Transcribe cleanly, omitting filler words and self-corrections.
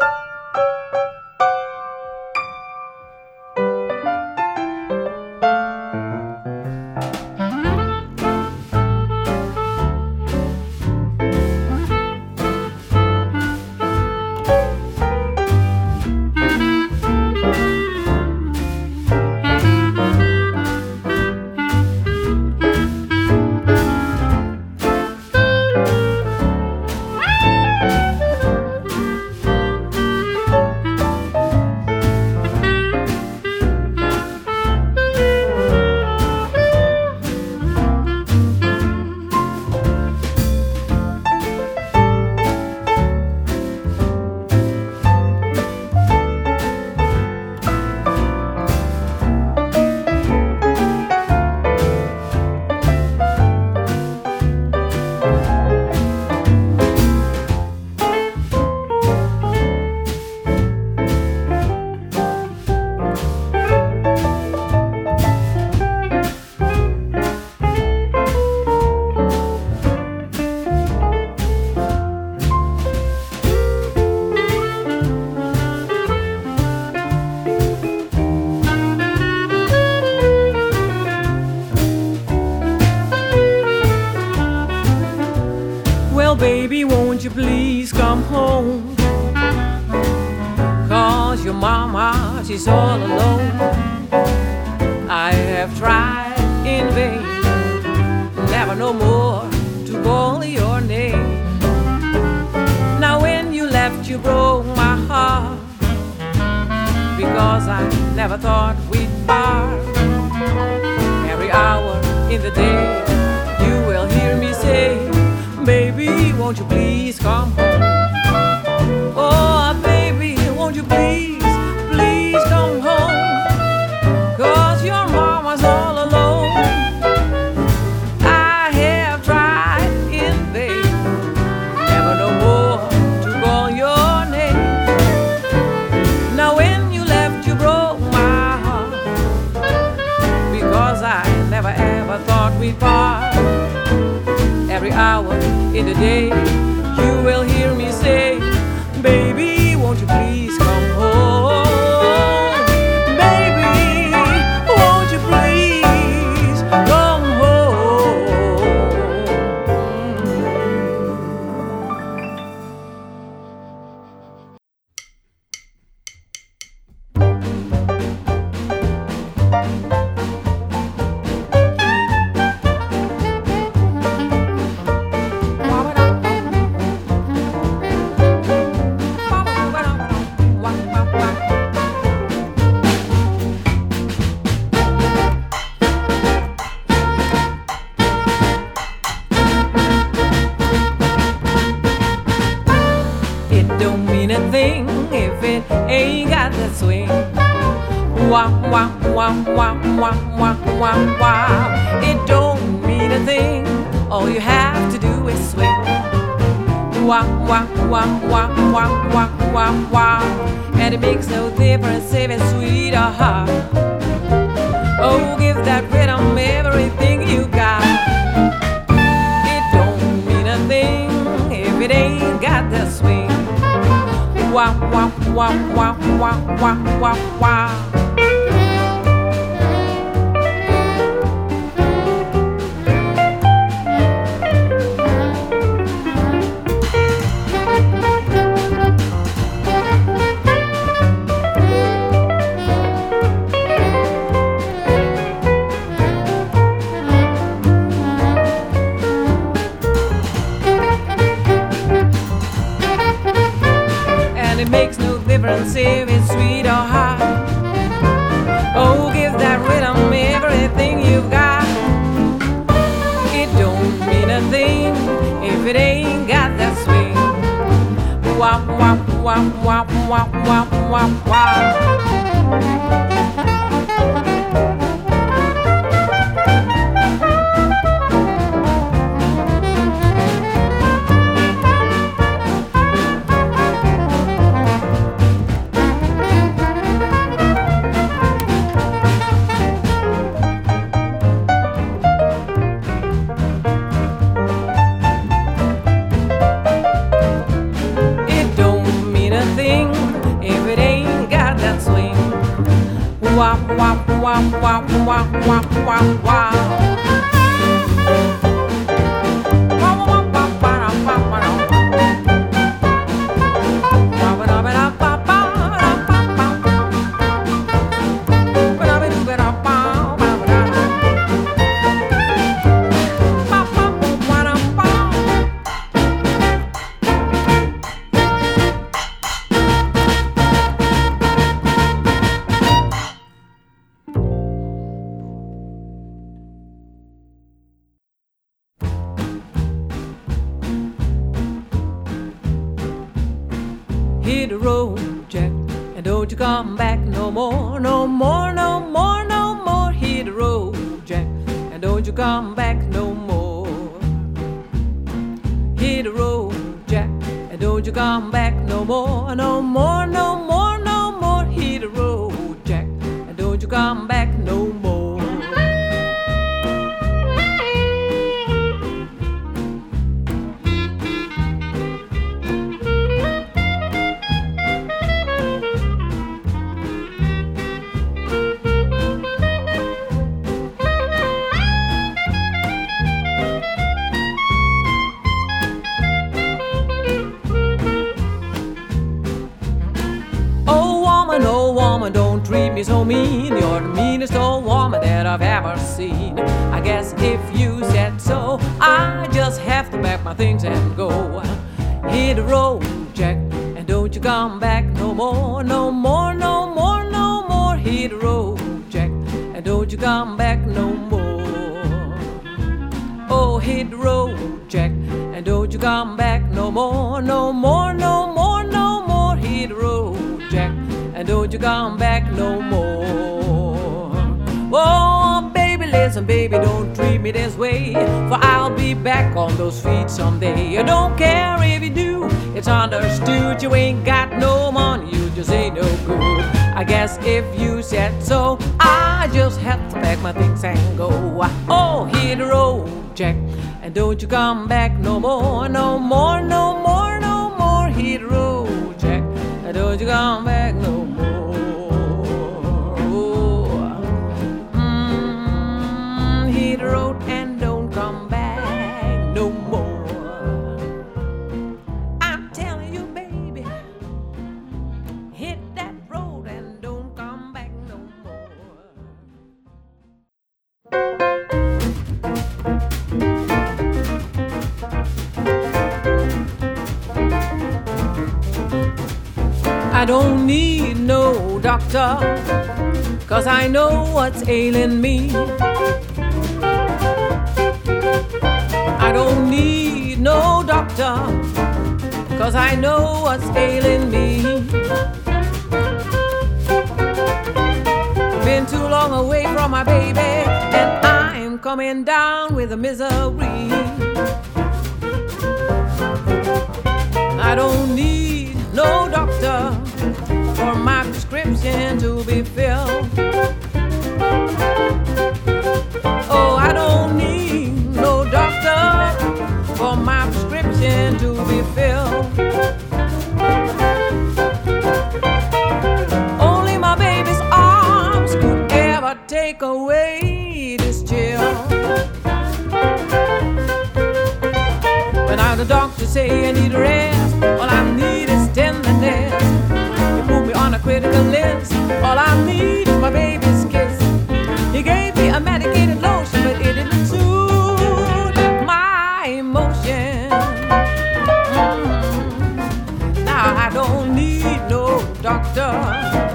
Baby, won't you please come home? 'Cause your mama, she's all alone. I have tried in vain, never no more to call your name. Now when you left, you broke my heart, because I never thought we'd part. Every hour in the day, you will hear me say, baby, won't you please come home? Oh, baby, won't you please, please come home? 'Cause your mama's all alone. I have tried in vain, never no more to call your name. Now when you left, you broke my heart, because I never ever thought we'd part. Every hour in the day, you will hear me say, baby, won't you please come home? Baby, won't you please come home? If it ain't got that swing, wah wah wah wah wah wah wah wah. It don't mean a thing. All you have to do is swing. Wah wah wah wah wah wah wah wah. And it makes no difference if it's sweet or hot. Oh, give that rhythm everything you got. It don't mean a thing if it ain't got that swing. Wah wah wah wah wah wah wah wah. It makes no difference if it's sweet or hot. Oh, give that rhythm everything you've got. It don't mean a thing if it ain't got that swing. Wah wah wah wah wah wah wah wah. It don't mean a thing Wow, wow, wow, wow, wow, wow, wow, wow. Hit the road, Jack, and don't you come back no more, no more, no more, no more. Hit the road, Jack, and don't you come back no more. Hit the road, Jack, and don't you come back no more, no more, no more, no more. Hit the road, Jack, and don't you come back no more. Oh woman, don't treat me so mean. You're the meanest old woman that I've ever seen. I guess if you said so, I just have to pack my things and go. Hit the road, Jack, and don't you come back no more, no more, no more, no more. Hit the road, Jack, and don't you come back no more. Oh, hit the road, Jack, and don't you come back no more, no more, no more, no more. Hit the road, Jack, and don't you come back no more. Oh, baby, listen, baby, don't treat me this way, for I'll be back on those feet someday. I don't care if you do, it's understood. You ain't got no money, you just ain't no good. I guess if you said so, I just have to pack my things and go. Oh, hit the road, Jack, and don't you come back no more, no more, no more, no more. Hit the road, Jack, and don't you come back no more. Hit the road and don't come back no more. I'm telling you, baby, hit that road and don't come back no more. I don't need no doctor, 'cause I know what's ailing me. I don't need no doctor, 'cause I know what's ailing me. Been too long away from my baby, and I'm coming down with the misery. I don't need no doctor for my prescription to be filled. Oh, I don't need no doctor for my prescription to be filled. Only my baby's arms could ever take away this chill. When the doctor say I need rest, all I need is tenderness. He put me on a critical list. All I need is my baby's kiss. He gave me a medicated lotion, but it didn't suit my emotion. Now I don't need no doctor.